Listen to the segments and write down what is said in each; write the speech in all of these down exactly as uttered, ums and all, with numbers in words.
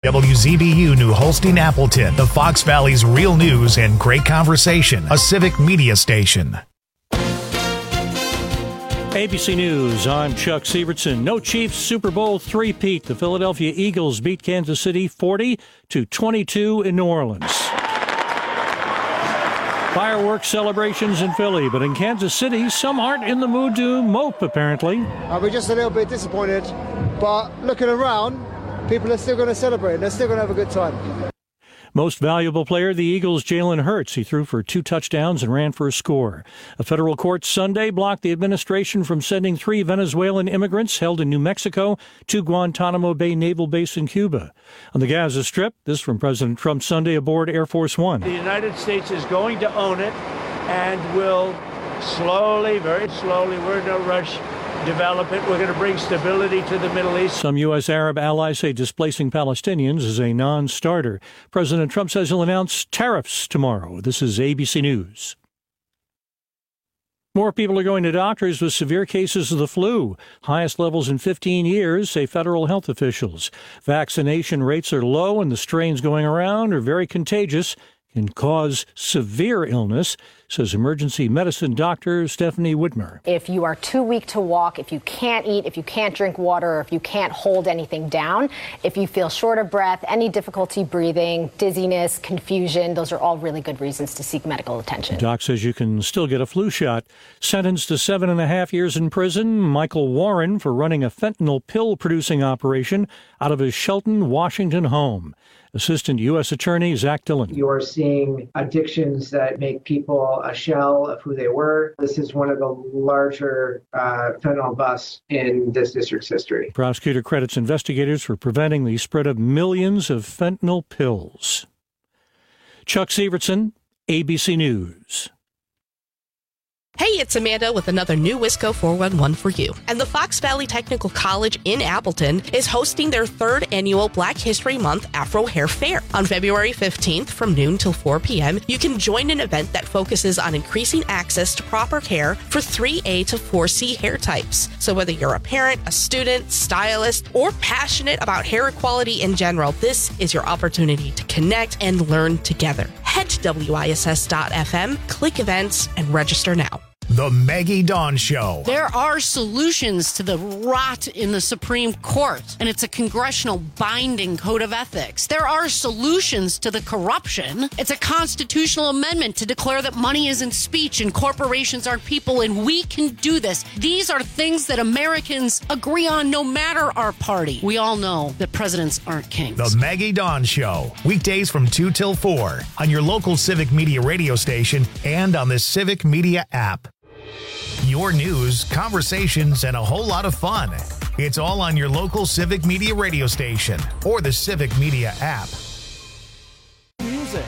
W Z B U New Holstein Appleton, the Fox Valley's real news and great conversation, a civic media station. A B C News, I'm Chuck Sievertson. No Chiefs Super Bowl three-peat. The Philadelphia Eagles beat Kansas City forty to twenty-two in New Orleans. Fireworks celebrations in Philly, but in Kansas City, some aren't in the mood to mope, apparently. Uh, we're just a little bit disappointed, but looking around, people are still going to celebrate. They're still going to have a good time. Most valuable player, the Eagles' Jalen Hurts. He threw for two touchdowns and ran for a score. A federal court Sunday blocked the administration from sending three Venezuelan immigrants held in New Mexico to Guantanamo Bay Naval Base in Cuba. On the Gaza Strip, this from President Trump Sunday aboard Air Force One. The United States is going to own it and will slowly, very slowly, we're in no rush, develop it. We're going to bring stability to the Middle East. Some U S Arab allies say displacing Palestinians is a non-starter. President Trump says he'll announce tariffs tomorrow. This is A B C News. More people are going to doctors with severe cases of the flu. Highest levels in fifteen years, say federal health officials. Vaccination rates are low and the strains going around are very contagious, can cause severe illness, says emergency medicine doctor Stephanie Whitmer. If you are too weak to walk, if you can't eat, if you can't drink water, or if you can't hold anything down, if you feel short of breath, any difficulty breathing, dizziness, confusion, those are all really good reasons to seek medical attention. Doc says you can still get a flu shot. Sentenced to seven and a half years in prison, Michael Warren for running a fentanyl pill-producing operation out of his Shelton, Washington home. Assistant U S Attorney Zach Dillon. You are seeing addictions that make people a shell of who they were. This is one of the larger uh, fentanyl busts in this district's history. Prosecutor credits investigators for preventing the spread of millions of fentanyl pills. Chuck Sievertson, A B C News. Hey, it's Amanda with another new Wisco four one one for you. And the Fox Valley Technical College in Appleton is hosting their third annual Black History Month Afro Hair Fair. On February fifteenth from noon till four p.m., you can join an event that focuses on increasing access to proper care for three A to four C hair types. So whether you're a parent, a student, stylist, or passionate about hair equality in general, this is your opportunity to connect and learn together. Head to W I S S dot F M, click events, and register now. The Maggie Dawn Show. There are solutions to the rot in the Supreme Court, and it's a congressional binding code of ethics. There are solutions to the corruption. It's a constitutional amendment to declare that money isn't speech and corporations aren't people, and we can do this. These are things that Americans agree on no matter our party. We all know that presidents aren't kings. The Maggie Dawn Show. Weekdays from two till four on your local Civic Media radio station and on the Civic Media app. Your news, conversations, and a whole lot of fun. It's all on your local Civic Media radio station or the Civic Media app. Music.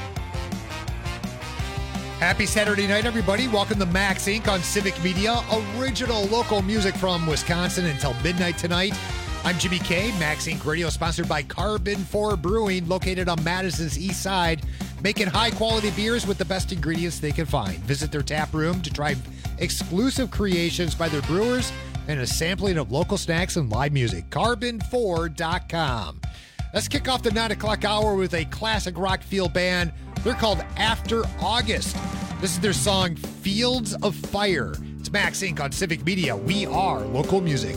Happy Saturday night, everybody. Welcome to Max Incorporated on Civic Media. Original local music from Wisconsin until midnight tonight. I'm Jimmy K. Max Incorporated Radio, sponsored by Carbon four Brewing, located on Madison's east side, making high-quality beers with the best ingredients they can find. Visit their tap room to try exclusive creations by their brewers and a sampling of local snacks and live music. carbon four dot com. Let's kick off the nine o'clock hour with a classic rock field band. They're called After August. This is their song, Fields of Fire. It's Max Incorporated on Civic Media. We are local music.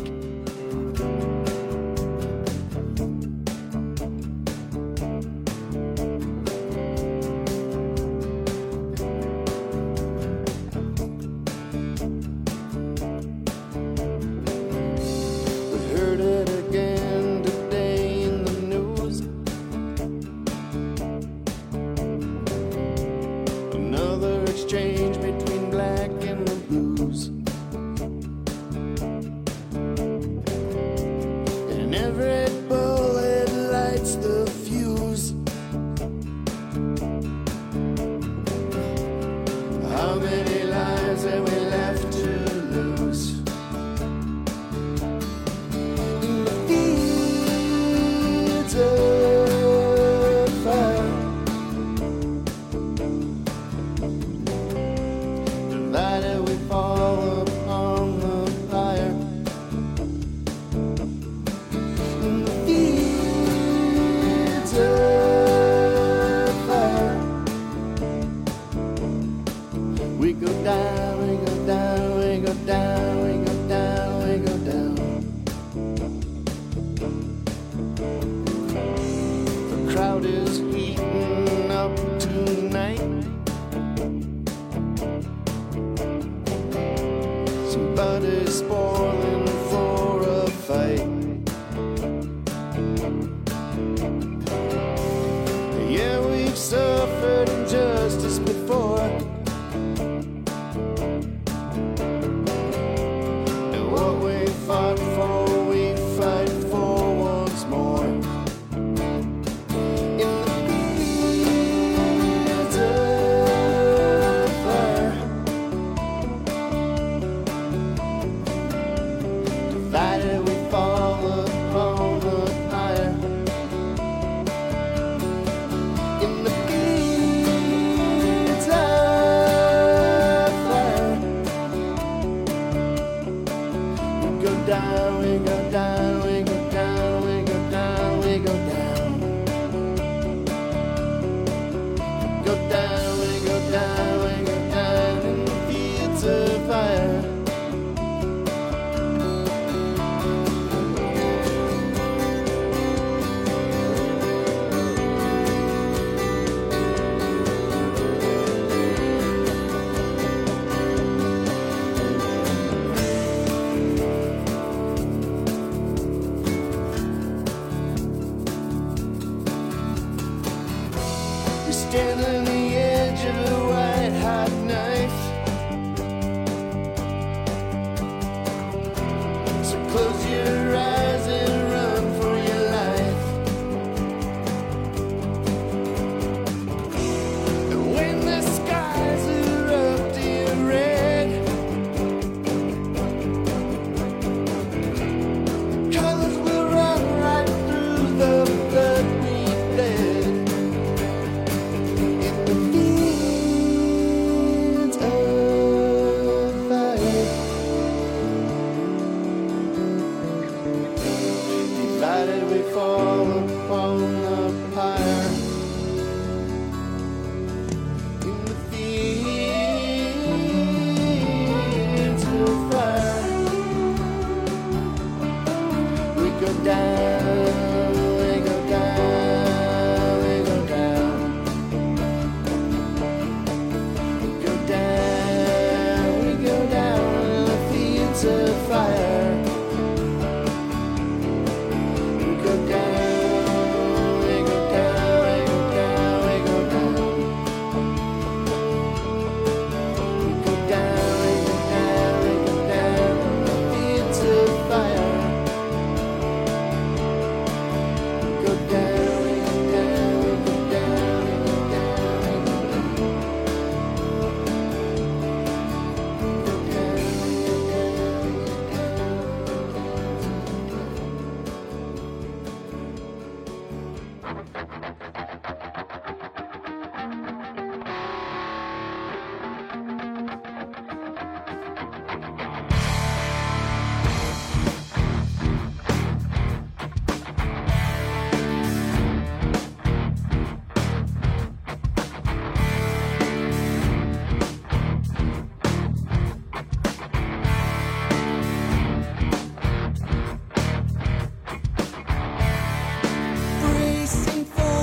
world is heating up tonight. Somebody's spoiling for a fight. Yeah, we've suffered injustice before, and what we fought for, we fight for once more. In the fields of fire, divided we fall upon the pyre. In the fields of fire, we go down, we go down, we go down, we go down, we go down. Go down, we go down, we go down in the fields of fire. We stand on the edge of a white hot knife. So close your eyes and run for your life. And when the skies erupt in red, the colors will run right through the blood we bled. In the fields of fire, divided we fall upon the pyre. In the fields of fire, we go down, we go down, we go down. We go down, we go down in the fields of fire. We go down, we go down, we go down, we go down. We go down, we go down, we go down in the fields of fire. We go down, we go down, we go down, we go down, we go bracing for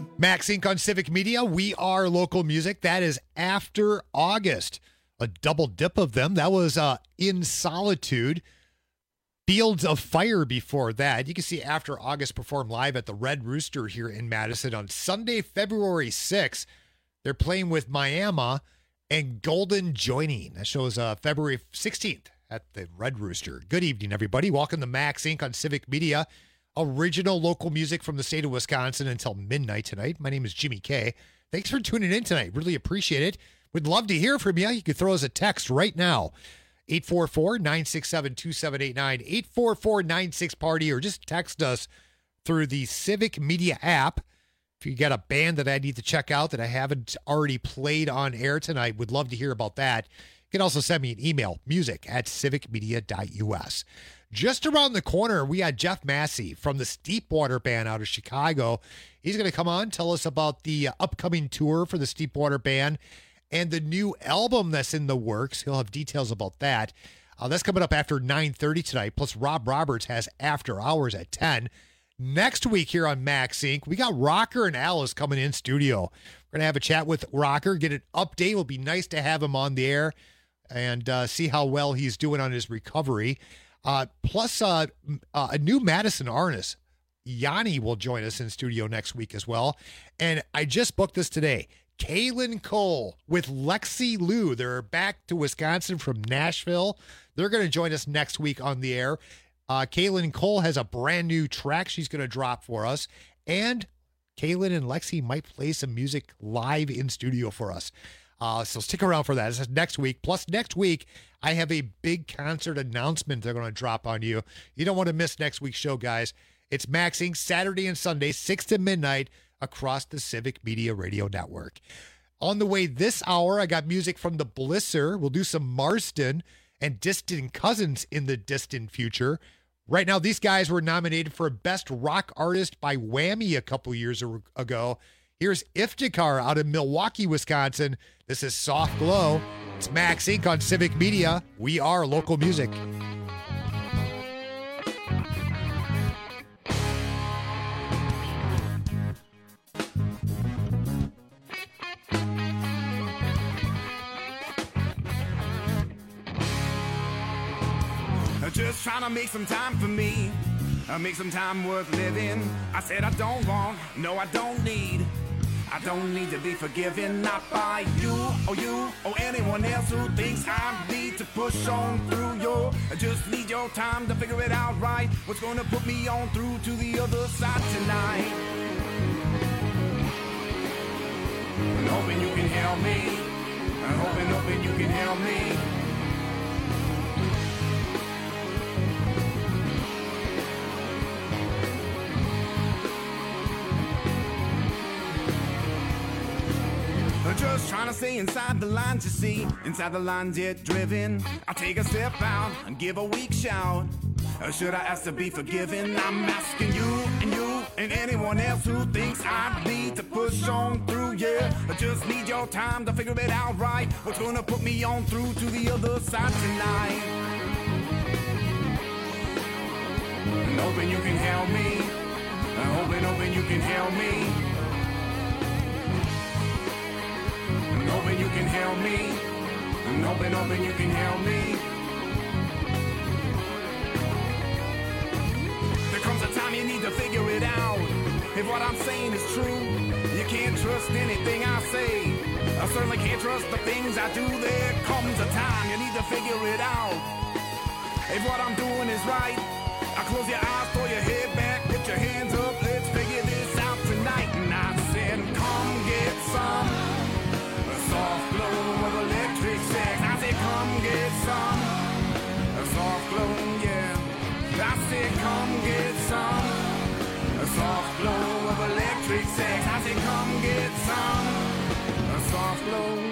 Max Inc on Civic Media. We are local music. That is After August. A double dip of them. That was uh, In Solitude. Fields of Fire before that. You can see After August perform live at the Red Rooster here in Madison on Sunday, February sixth. They're playing with Miami and Golden Joining. That shows uh, February sixteenth at the Red Rooster. Good evening, everybody. Welcome to Max Inc on Civic Media. Original local music from the state of Wisconsin until midnight tonight. My name is Jimmy K. Thanks for tuning in tonight. Really appreciate it. Would love to hear from you. You can throw us a text right now. eight four four, nine six seven, two seven eight nine, eight four four, nine six party, or just text us through the Civic Media app. If you got a band that I need to check out that I haven't already played on air tonight, would love to hear about that. You can also send me an email, music at civic media dot u s. Just around the corner, we got Jeff Massey from the Steepwater Band out of Chicago. He's going to come on, tell us about the upcoming tour for the Steepwater Band and the new album that's in the works. He'll have details about that. Uh, that's coming up after nine thirty tonight. Plus, Rob Roberts has After Hours at ten. Next week here on Max Inc, we got Rocker and Alice coming in studio. We're going to have a chat with Rocker, get an update. It will be nice to have him on the air and uh, see how well he's doing on his recovery. Uh, plus, uh, uh, a new Madison artist, Yanni, will join us in studio next week as well. And I just booked this today. Kaylin Cole with Lexi Lou. They're back to Wisconsin from Nashville. They're going to join us next week on the air. Uh, Kaylin Cole has a brand new track she's going to drop for us. And Kaylin and Lexi might play some music live in studio for us. Uh, so stick around for that. This is next week. Plus, next week, I have a big concert announcement they're going to drop on you. You don't want to miss next week's show, guys. It's Max Inc Saturday and Sunday, six to midnight, across the Civic Media Radio Network. On the way this hour, I got music from the Blisser. We'll do some Marston and Distant Cousins in the distant future. Right now, these guys were nominated for Best Rock Artist by Whammy a couple years ago. Here's Iftikhar out of Milwaukee, Wisconsin. This is Soft Glow. It's Max Inc on Civic Media. We are local music. Just trying to make some time for me, uh, make some time worth living. I said I don't want, no I don't need, I don't need to be forgiven, not by you or you or anyone else who thinks I need to push on through your, I just need your time to figure it out right, what's gonna put me on through to the other side tonight. I'm hoping you can help me, I'm hoping, hoping you can help me. Just trying to stay inside the lines, you see, inside the lines yet driven. I take a step out and give a weak shout. Or should I ask to be forgiven? I'm asking you and you and anyone else who thinks I need to push on through, yeah. I just need your time to figure it out right. What's gonna put me on through to the other side tonight? And hoping you can help me. I'm hoping, hoping you can help me. Hoping you can help me. I'm hoping, hoping you can help me. There comes a time you need to figure it out. If what I'm saying is true, you can't trust anything I say. I certainly can't trust the things I do. There comes a time you need to figure it out. If what I'm doing is right, I close your eyes, throw your head back, put your hands up, let's figure this out tonight. And I said, come get some soft glow of electric sex. I said, come get some a soft glow, yeah. I said, come get some a soft glow of electric sex. I said, come get some a soft glow.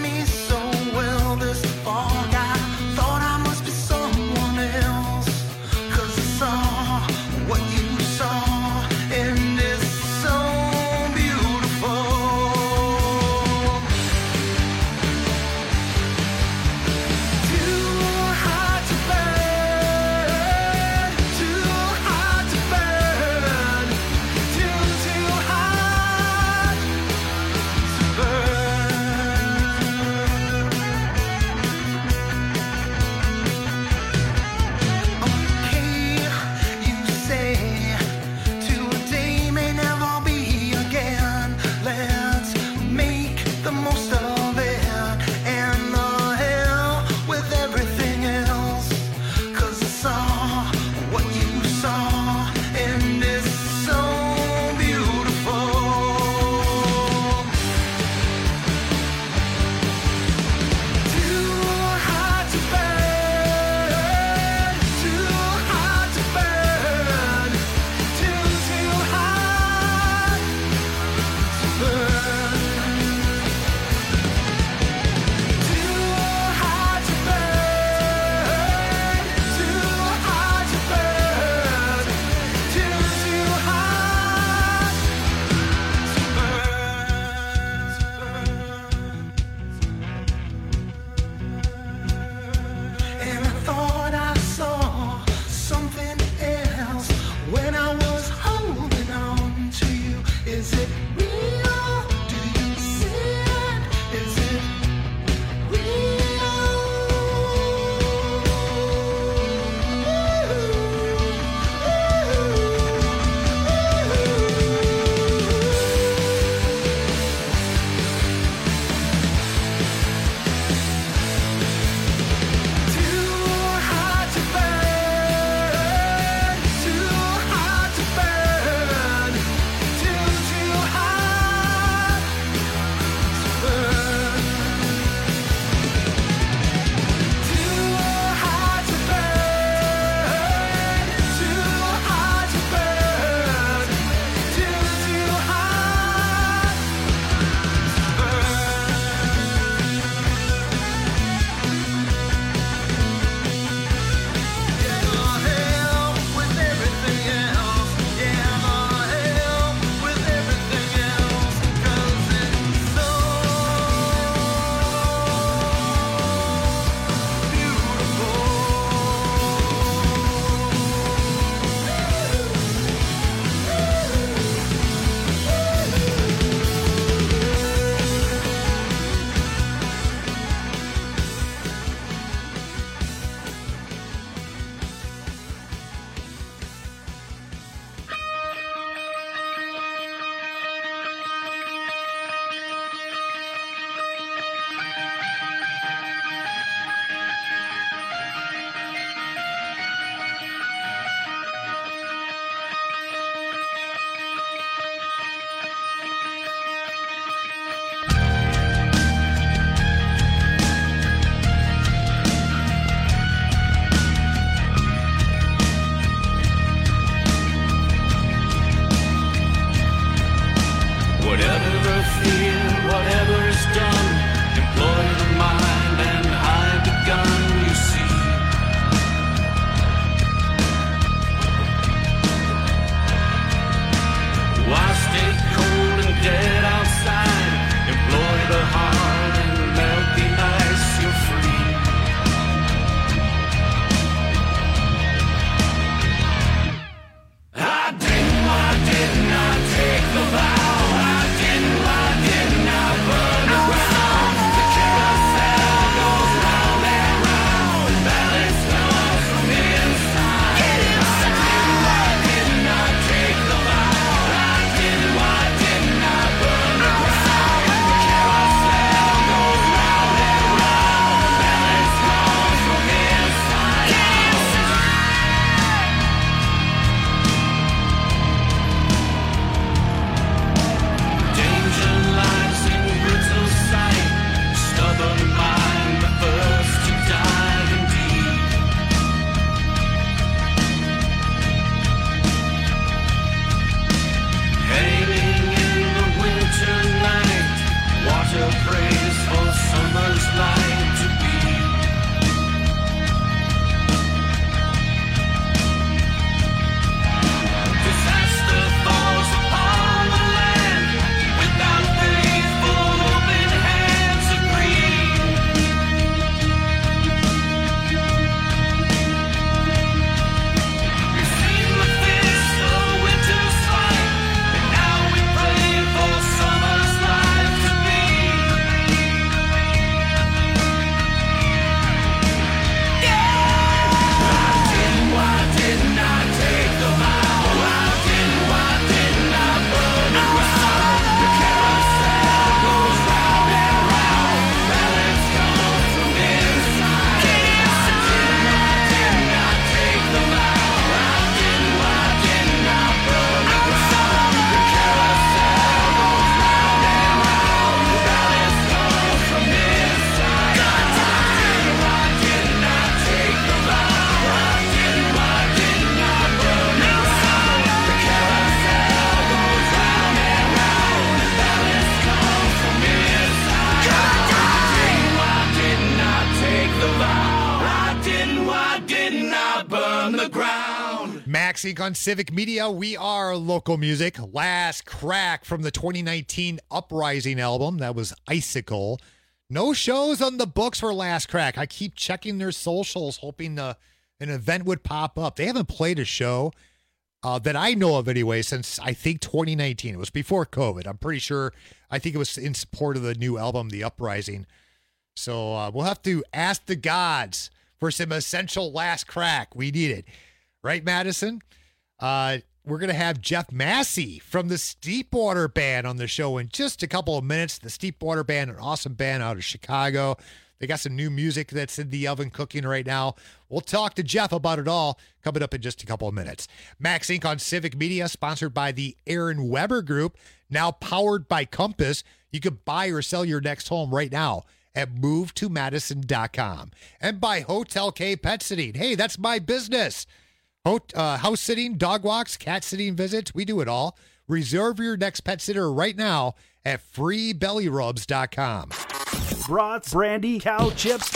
Max Inc on Civic Media. We are local music. Last Crack from the twenty nineteen Uprising album. That was Icicle. No shows on the books for Last Crack. I keep checking their socials, hoping uh, an event would pop up. They haven't played a show uh, that I know of anyway since I think twenty nineteen. It was before COVID. I'm pretty sure. I think it was in support of the new album, The Uprising. So uh, we'll have to ask the gods for some essential Last Crack. We need it. Right, Madison? Uh, we're going to have Jeff Massey from the Steepwater Band on the show in just a couple of minutes. The Steepwater Band, an awesome band out of Chicago. They got some new music that's in the oven cooking right now. We'll talk to Jeff about it all coming up in just a couple of minutes. Max Inc on Civic Media, sponsored by the Aaron Weber Group, now powered by Compass. You can buy or sell your next home right now at move to madison dot com. And by Hotel K Pet Sitting. Hey, that's my business. Hot, uh, house sitting, dog walks, cat sitting visits. We do it all. Reserve your next pet sitter right now at free belly rubs dot com. Brats, brandy, cow chips,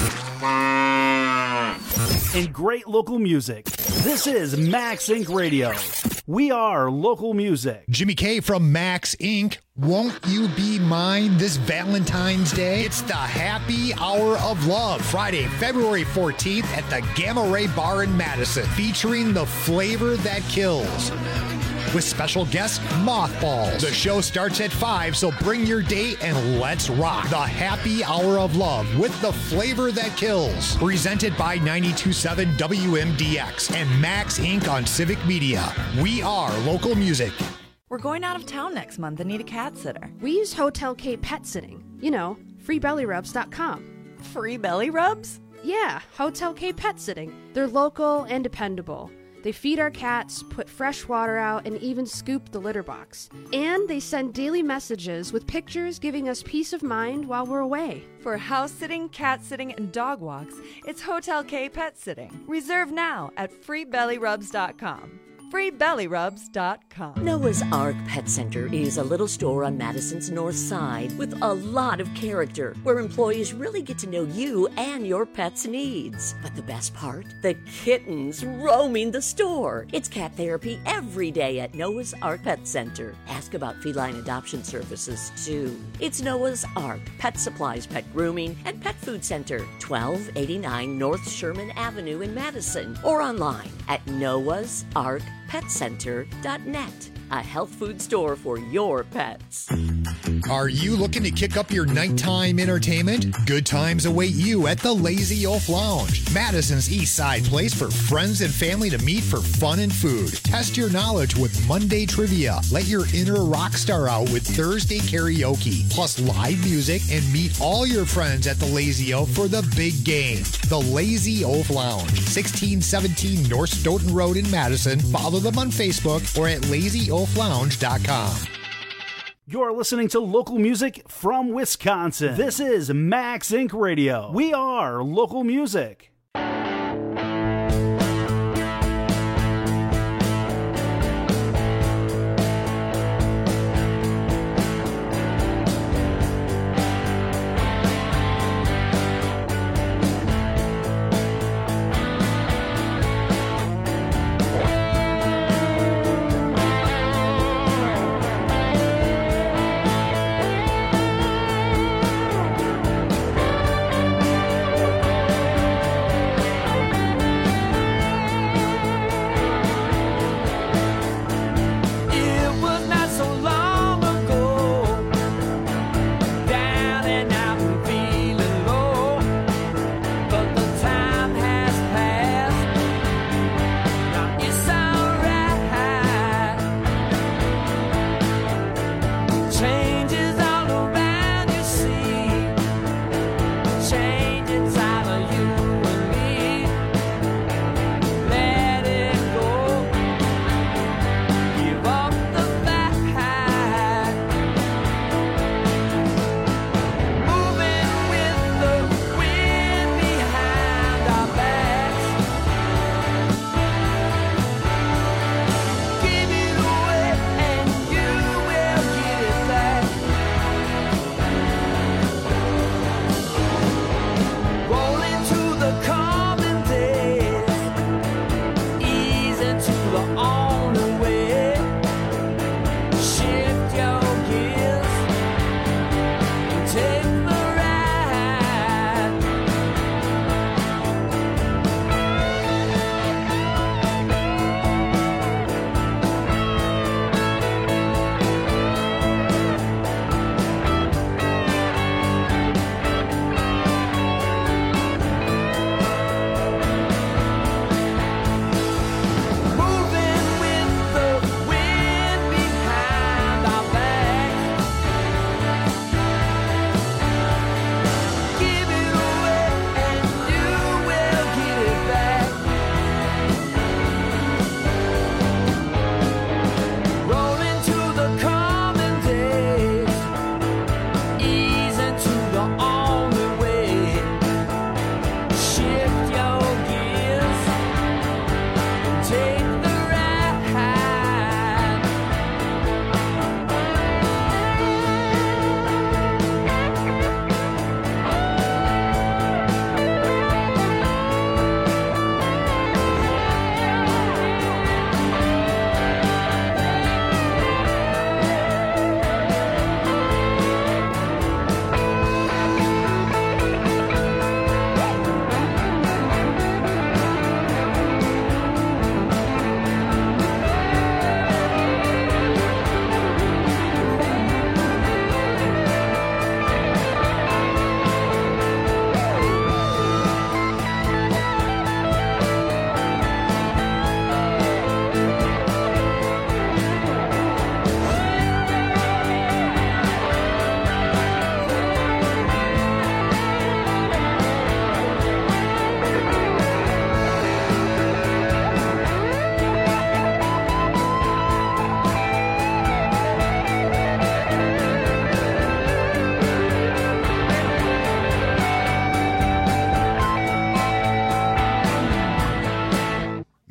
and great local music. This is Max Incorporated. Radio. We are local music. Jimmy K from Max Incorporated. Won't you be mine this Valentine's Day? It's the Happy Hour of Love, Friday, February fourteenth at the Gamma Ray Bar in Madison, featuring the flavor that kills. With special guest Mothballs. The show starts at five, so bring your date and let's rock. The Happy Hour of Love with the flavor that kills. Presented by ninety-two point seven W M D X and Max Incorporated on Civic Media. We are local music. We're going out of town next month and need a cat sitter. We use Hotel K Pet Sitting. You know, free belly rubs dot com. Free belly rubs? Yeah, Hotel K Pet Sitting. They're local and dependable. They feed our cats, put fresh water out, and even scoop the litter box. And they send daily messages with pictures giving us peace of mind while we're away. For house sitting, cat sitting, and dog walks, it's Hotel K Pet Sitting. Reserve now at free belly rubs dot com. free belly rubs dot com. Noah's Ark Pet Center is a little store on Madison's north side with a lot of character, where employees really get to know you and your pet's needs. But the best part? The kittens roaming the store. It's cat therapy every day at Noah's Ark Pet Center. Ask about feline adoption services, too. It's Noah's Ark Pet Supplies, Pet Grooming, and Pet Food Center, twelve eighty-nine North Sherman Avenue in Madison, or online at noahs ark pet center dot net. A health food store for your pets. Are you looking to kick up your nighttime entertainment? Good times await you at the Lazy Oaf Lounge, Madison's East Side place for friends and family to meet for fun and food. Test your knowledge with Monday trivia. Let your inner rock star out with Thursday karaoke, plus live music, and meet all your friends at the Lazy Oaf for the big game. The Lazy Oaf Lounge, sixteen seventeen North Stoughton Road in Madison. Follow them on Facebook or at lazy oaf lounge dot com. You're listening to local music from Wisconsin. This is Max Incorporated. Radio. We are local music.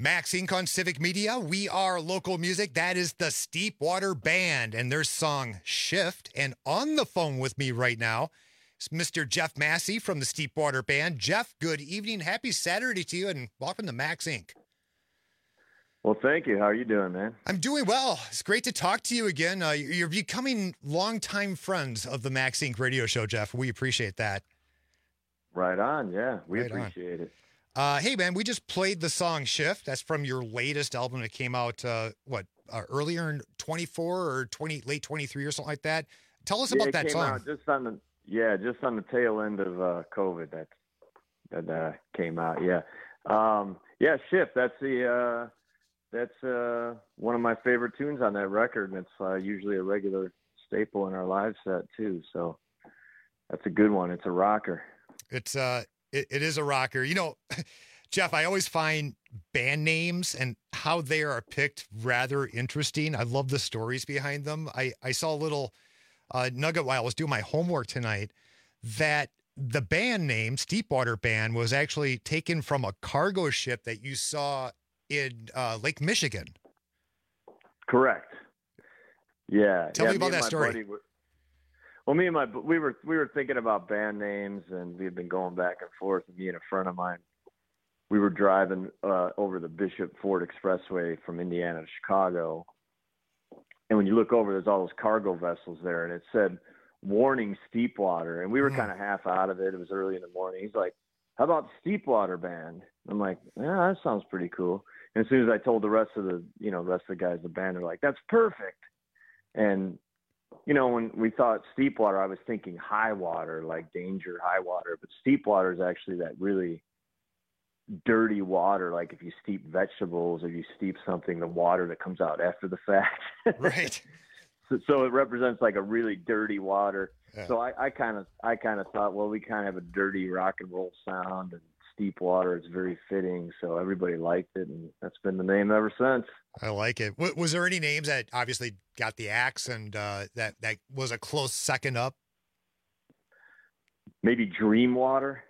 Max Inc on Civic Media. We are local music. That is the Steepwater Band and their song Shift. And on the phone with me right now is Mister Jeff Massey from the Steepwater Band. Jeff, good evening. Happy Saturday to you and welcome to Max Inc. Well, thank you. How are you doing, man? I'm doing well. It's great to talk to you again. Uh, you're becoming longtime friends of the Max Inc radio show, Jeff. We appreciate that. Right on. Yeah, we Right on. appreciate it. Uh, hey, man, we just played the song Shift. That's from your latest album that came out, uh, what, uh, earlier in twenty-four or twenty, late twenty-three or something like that. Tell us Yeah, about it that came song. out just on the yeah, just on the tail end of uh, COVID that that uh, came out. Yeah, um, yeah, Shift. That's the uh, that's uh, one of my favorite tunes on that record, and it's uh, usually a regular staple in our live set too. So that's a good one. It's a rocker. It's uh, it, it is a rocker. You know, Jeff, I always find band names and how they are picked rather interesting. I love the stories behind them. I, I saw a little uh, nugget while I was doing my homework tonight that the band name, Steepwater Band, was actually taken from a cargo ship that you saw in uh, Lake Michigan. Correct. Yeah. Tell yeah, me about and that my story. buddy were- well, me and my we were we were thinking about band names, and we had been going back and forth. Me and a friend of mine, we were driving uh, over the Bishop Ford Expressway from Indiana to Chicago, and when you look over, there's all those cargo vessels there, and it said "Warning Steepwater," and we were kind of half out of it. It was early in the morning. He's like, "How about Steepwater Band?" I'm like, "Yeah, that sounds pretty cool." And as soon as I told the rest of the you know rest of the guys in the band, they're like, "That's perfect." And you know, when we thought steep water, I was thinking high water, like danger, high water. But steep water is actually that really dirty water. Like if you steep vegetables or you steep something, the water that comes out after the fact. Right. so, so it represents like a really dirty water. Yeah. So I kind of, I kind of thought, well, we kind of have a dirty rock and roll sound, and steep water is very fitting. So everybody liked it, and that's been the name ever since. I like it. W- was there any names that obviously got the axe and uh, that, that was a close second up? Maybe Dream Water.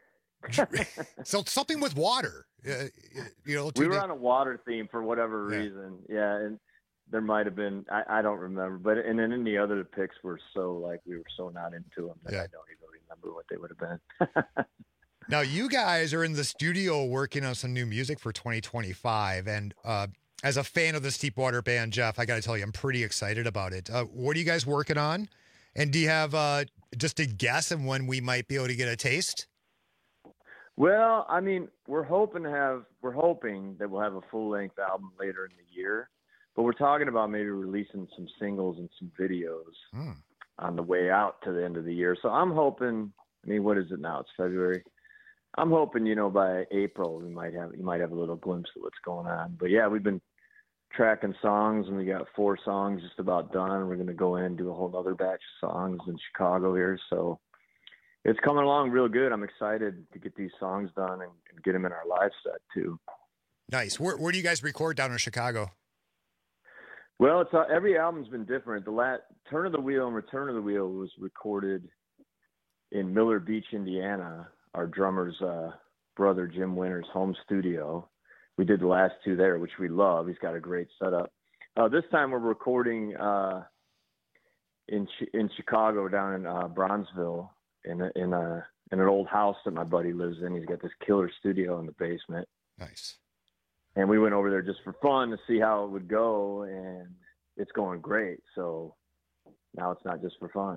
So something with water, uh, you know. We to were the- on a water theme for whatever Yeah. reason. Yeah. And there might've been, I, I don't remember, but, and then any other picks were so like, we were so not into them that Yeah. I don't even remember what they would have been. Now, you guys are in the studio working on some new music for twenty twenty-five. And uh, as a fan of the Steepwater Band, Jeff, I got to tell you, I'm pretty excited about it. Uh, what are you guys working on? And do you have uh, just a guess on when we might be able to get a taste? Well, I mean, we're hoping to have, we're hoping that we'll have a full length album later in the year, but we're talking about maybe releasing some singles and some videos Hmm. on the way out to the end of the year. So I'm hoping, I mean, what is it now? It's February. I'm hoping, you know, by April we might have you might have a little glimpse of what's going on. But yeah, we've been tracking songs, and we got four songs just about done. We're going to go in and do a whole other batch of songs in Chicago here. So it's coming along real good. I'm excited to get these songs done and, and get them in our live set too. Nice. Where, where do you guys record down in Chicago? Well, it's uh, every album's been different. The last Turn of the Wheel and Return of the Wheel was recorded in Miller Beach, Indiana. Our drummer's uh, brother, Jim Winter's home studio. We did the last two there, which we love. He's got a great setup. Uh, this time we're recording uh, in in Chicago, down in uh, Bronzeville, in a, in a in an old house that my buddy lives in. He's got this killer studio in the basement. Nice. And we went over there just for fun to see how it would go, and it's going great. So now it's not just for fun.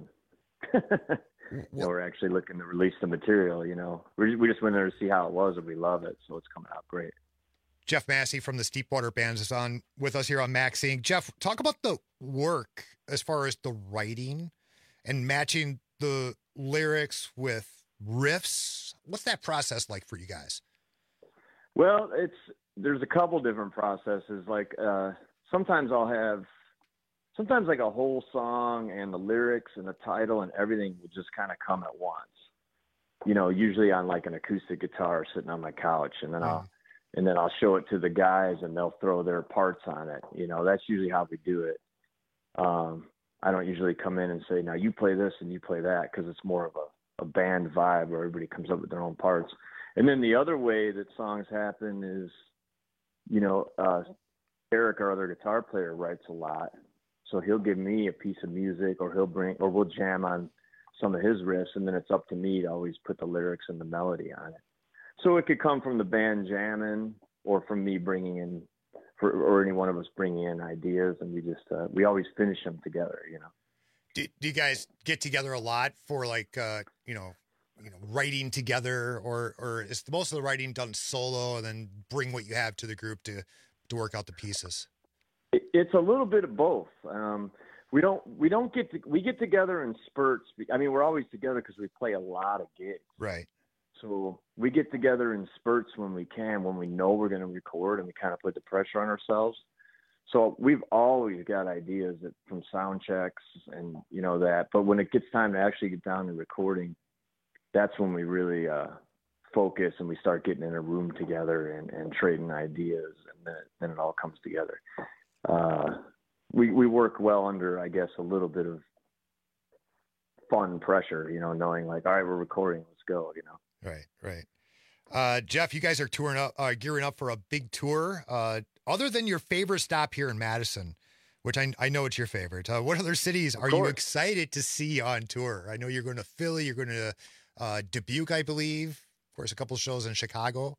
You know, we're actually looking to release the material, you know. We we just went there to see how it was, and we love it, so it's coming out great. Jeff Massey from the Steepwater Band is on with us here on Max Inc. Jeff, talk about the work as far as the writing and matching the lyrics with riffs. What's that process like for you guys? Well, it's there's a couple different processes. Like uh, sometimes I'll have sometimes like a whole song and the lyrics and the title and everything will just kind of come at once. You know, usually on like an acoustic guitar sitting on my couch, and then I'll and then I'll show it to the guys and they'll throw their parts on it. You know, that's usually how we do it. Um, I don't usually come in and say, now you play this and you play that, because it's more of a, a band vibe where everybody comes up with their own parts. And then the other way that songs happen is you know, uh, Eric, our other guitar player, writes a lot. So he'll give me a piece of music, or he'll bring, or we'll jam on some of his riffs, and then it's up to me to always put the lyrics and the melody on it. So it could come from the band jamming, or from me bringing in, for, or any one of us bringing in ideas, and we just uh, we always finish them together, you know. Do, do you guys get together a lot for like uh, you know, you know, writing together, or or is most of the writing done solo, and then bring what you have to the group to to work out the pieces? It, it's a little bit of both. Um, we don't we don't get to, we get together in spurts. I mean, we're always together because we play a lot of gigs. Right. So we get together in spurts when we can, when we know we're going to record, and we kind of put the pressure on ourselves. So we've always got ideas that, from sound checks and, you know, that. But when it gets time to actually get down to recording, that's when we really uh, focus, and we start getting in a room together and, and trading ideas, and then, then it all comes together. Uh, we, we work well under, I guess, a little bit of fun pressure, you know, knowing like, all right, we're recording, let's go, you know. Right, right. Uh, Jeff, you guys are touring up, uh, gearing up for a big tour. Uh, other than your favorite stop here in Madison, which I, I know it's your favorite, uh, what other cities are you excited to see on tour? I know you're going to Philly, you're going to uh, Dubuque, I believe. Of course, a couple shows in Chicago.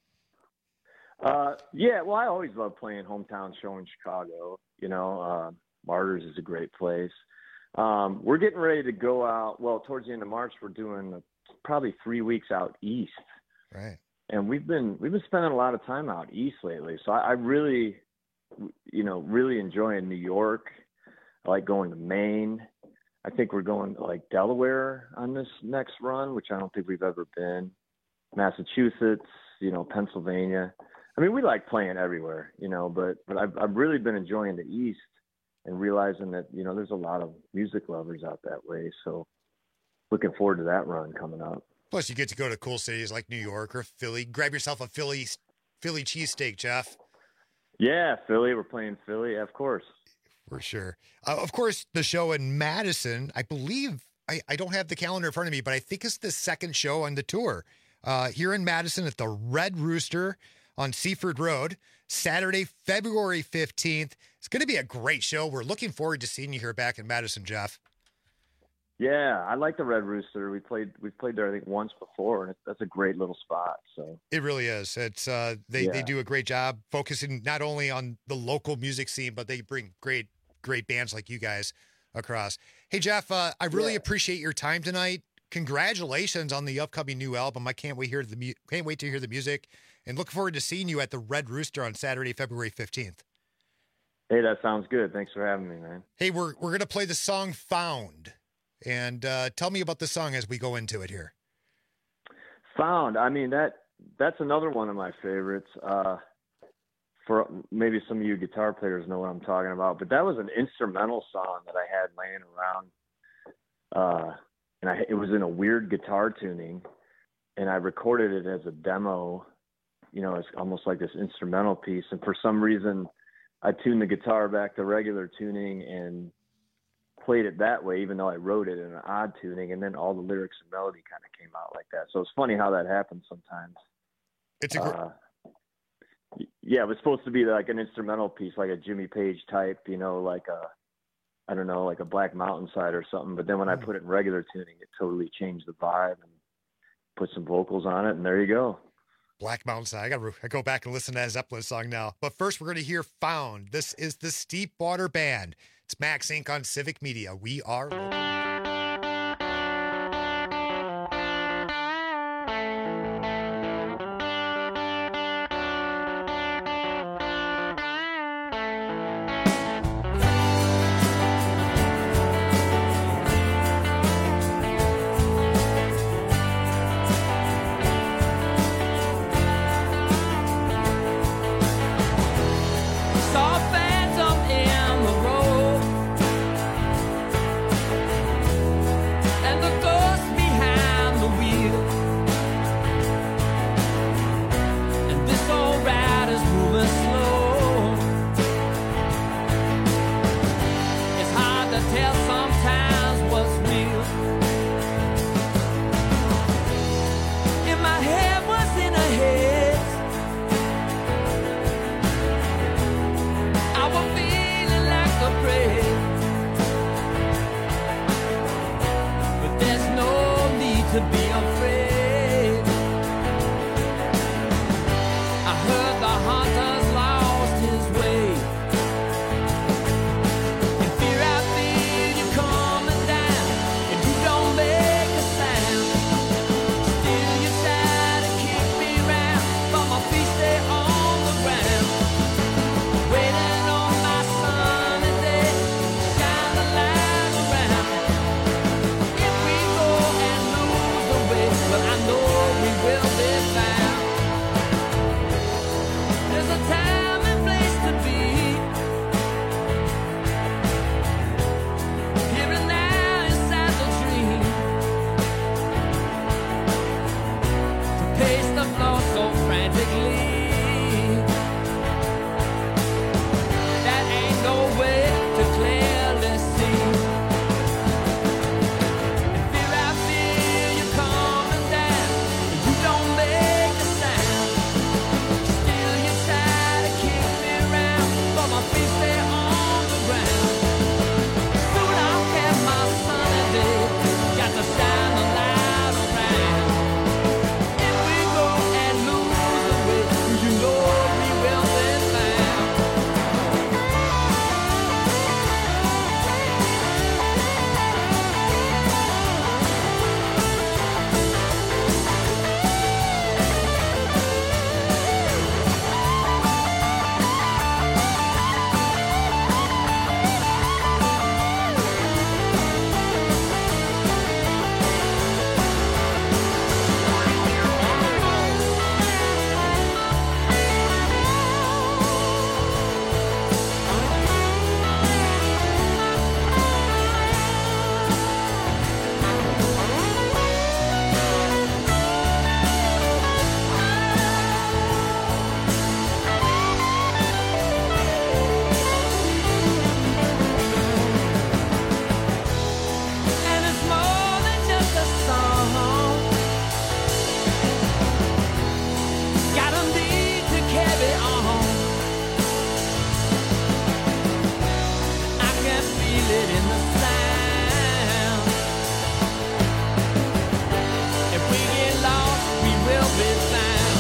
Uh, yeah, well, I always love playing hometown show in Chicago. You know, uh, Martyrs is a great place. Um, we're getting ready to go out. Well, towards the end of March, we're doing probably three weeks out east. Right. And we've been we've been spending a lot of time out east lately. So I, I really, you know, really enjoying New York. I like going to Maine. I think we're going to like Delaware on this next run, which I don't think we've ever been. Massachusetts, you know, Pennsylvania. I mean, we like playing everywhere, you know, but but I've I've really been enjoying the East and realizing that, you know, there's a lot of music lovers out that way. So looking forward to that run coming up. Plus, you get to go to cool cities like New York or Philly. Grab yourself a Philly Philly cheesesteak, Jeff. Yeah, Philly. We're playing Philly, of course. For sure. Uh, of course, the show in Madison, I believe, I, I don't have the calendar in front of me, but I think it's the second show on the tour. Uh, here in Madison at the Red Rooster on Seaford Road, Saturday, February fifteenth. It's going to be a great show. We're looking forward to seeing you here back in Madison, Jeff. Yeah, I like the Red Rooster. We played we played there I think once before, and it, that's a great little spot. So it really is. It's uh, they yeah. they do a great job focusing not only on the local music scene, but they bring great great bands like you guys across. Hey Jeff, uh, I really yeah. appreciate your time tonight. Congratulations on the upcoming new album. I can't wait hear the mu- can't wait to hear the music, and look forward to seeing you at the Red Rooster on Saturday, February fifteenth. Hey, that sounds good. Thanks for having me, man. Hey, we're we're gonna play the song "Found." And uh, tell me about the song as we go into it here. Found. I mean, that that's another one of my favorites. Uh, for maybe some of you guitar players know what I'm talking about, but that was an instrumental song that I had laying around. Uh, and I, it was in a weird guitar tuning, and I recorded it as a demo. You know, it's almost like this instrumental piece. And for some reason, I tuned the guitar back to regular tuning and played it that way, even though I wrote it in an odd tuning, and then all the lyrics and melody kind of came out like that. So it's funny how that happens sometimes. It's a gr- uh, yeah, it was supposed to be like an instrumental piece, like a Jimmy Page type, you know, like a, I don't know, like a Black Mountainside or something. But then when I put it in regular tuning, it totally changed the vibe and put some vocals on it, and there you go. Black Mountainside. I got to go back and listen to that Zeppelin song now. But first, we're going to hear "Found." This is the Steepwater Band. It's Max Incorporated on Civic Media. We are local. Saw a phantom in the road. hunter's lost his way. In fear I feel you coming down, and you don't make a sound. Still you try to kick me round, but my feet stay on the ground. Waiting on my sunny day, shine the light around. If we go and lose the way, well I know we will be found. There's a time and place to be. Here and now inside the dream. To pace the floor so frantically. That ain't no way to clearly see. In fear I feel you coming down, and you don't make a sound. Still you try to kick me round, but my feet stay on the ground. Soon I'll have my sunny day, got to shine the light around. If we go and lose the way, you know we will be found. And it's more than just a song. Got a need to carry on. I can feel it in the sound. If we get lost, we will be found.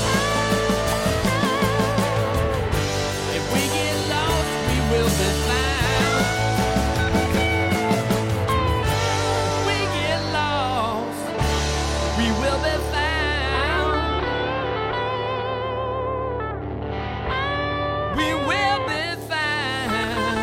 If we get lost, we will be found. If we get lost, we will be found. We will be found.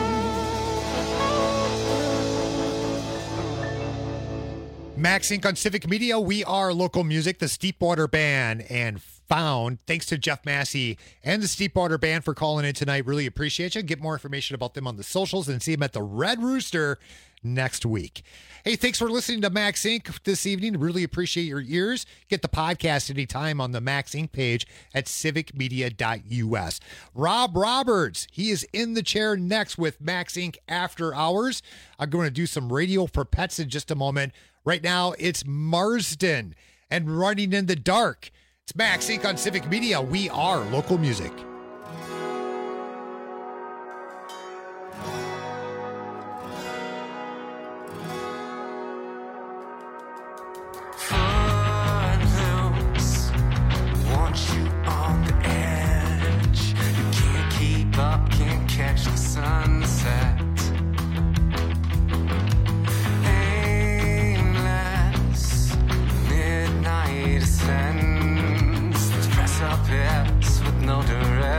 Max Inc on Civic Media. We are local music, the Steepwater Band, and Found. Thanks to Jeff Massey and the Steepwater Band for calling in tonight. Really appreciate you. Get more information about them on the socials and see them at the Red Rooster next week. Hey, thanks for listening to Max Inc this evening. Really appreciate your ears. Get the podcast anytime on the Max Inc page at civic media dot u s. Rob Roberts, he is in the chair next with Max Inc After Hours. I'm going to do some radio for pets in just a moment. Right now, it's Marsden and Running in the Dark. It's Max Inc on Civic Media. We are local music. Footloose, want you on the edge. You can't keep up, can't catch the sunset. Aimless, midnight ascends. Press up hips with no direction.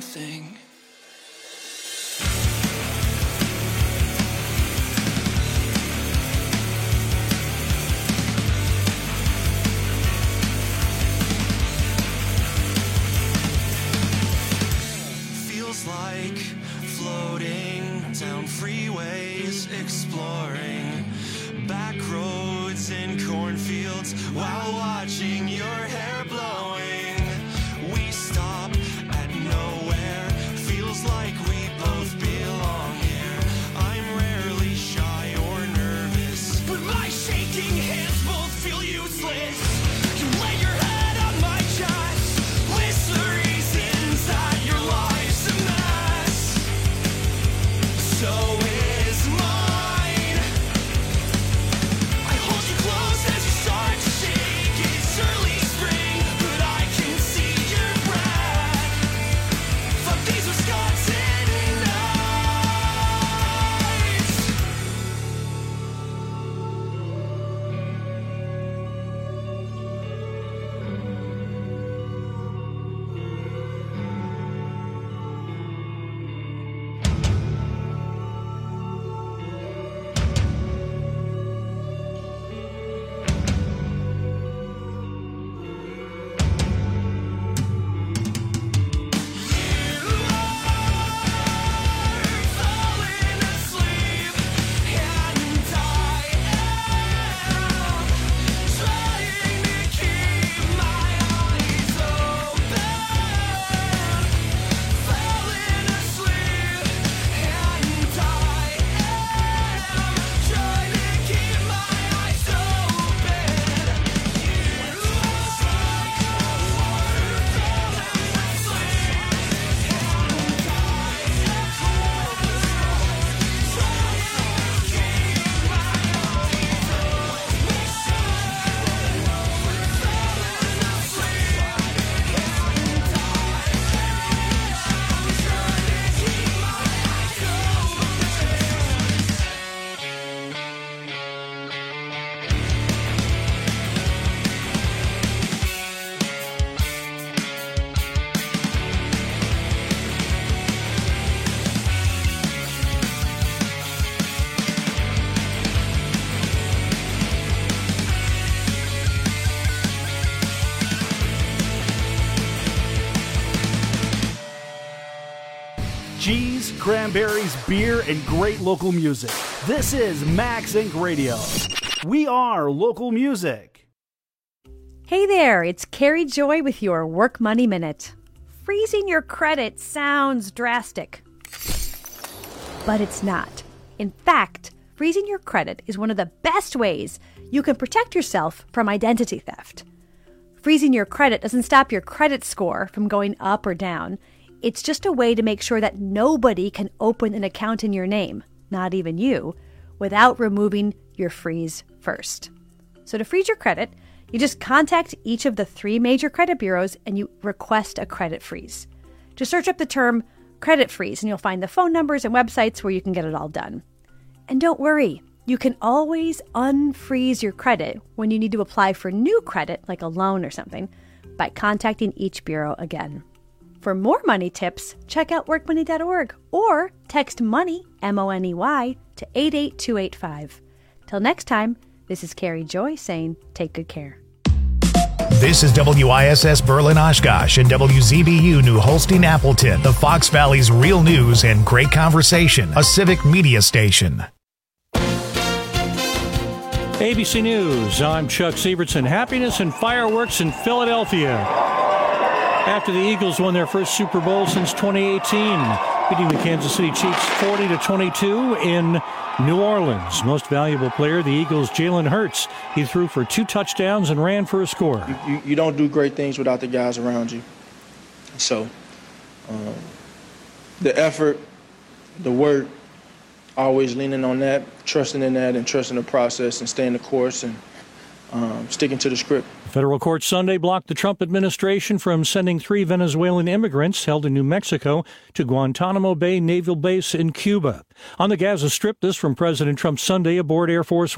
thing. Feels like floating down freeways, exploring back roads in cornfields while watching your hair blowing. We stop at nowhere, feels like we both belong here. I'm rarely shy or nervous, but my shaking hands both feel useless. You lay your head on my chest, list the reasons that your life's a mess. So is mine. I hold you close as you start to shake. It's early spring, but I can see your breath. Fuck these Wisconsin nights. Cheese, cranberries, beer, and great local music. This is Max Incorporated. Radio. We are local music. Hey there, it's Carrie Joy with your Work Money Minute. Freezing your credit sounds drastic, but it's not. In fact, freezing your credit is one of the best ways you can protect yourself from identity theft. Freezing your credit doesn't stop your credit score from going up or down. It's just a way to make sure that nobody can open an account in your name, not even you, without removing your freeze first. So to freeze your credit, you just contact each of the three major credit bureaus and you request a credit freeze. Just search up the term credit freeze and you'll find the phone numbers and websites where you can get it all done. And don't worry, you can always unfreeze your credit when you need to apply for new credit, like a loan or something, by contacting each bureau again. For more money tips, check out work money dot org or text MONEY, M O N E Y, to eight eight two eight five. Till next time, this is Carrie Joy saying take good care. This is W I S S Berlin Oshkosh and W Z B U New Holstein Appleton, the Fox Valley's real news and great conversation, a civic media station. A B C News, I'm Chuck Sievertson. Happiness and fireworks in Philadelphia after the Eagles won their first Super Bowl since twenty eighteen, beating the Kansas City Chiefs forty to twenty-two in New Orleans. Most valuable player, the Eagles' Jalen Hurts. He threw for two touchdowns and ran for a score. You, you don't do great things without the guys around you. So um, the effort, the work, always leaning on that, trusting in that, and trusting the process and staying the course and um, sticking to the script. Federal court Sunday blocked the Trump administration from sending three Venezuelan immigrants held in New Mexico to Guantanamo Bay Naval Base in Cuba. On the Gaza Strip, this from President Trump Sunday aboard Air Force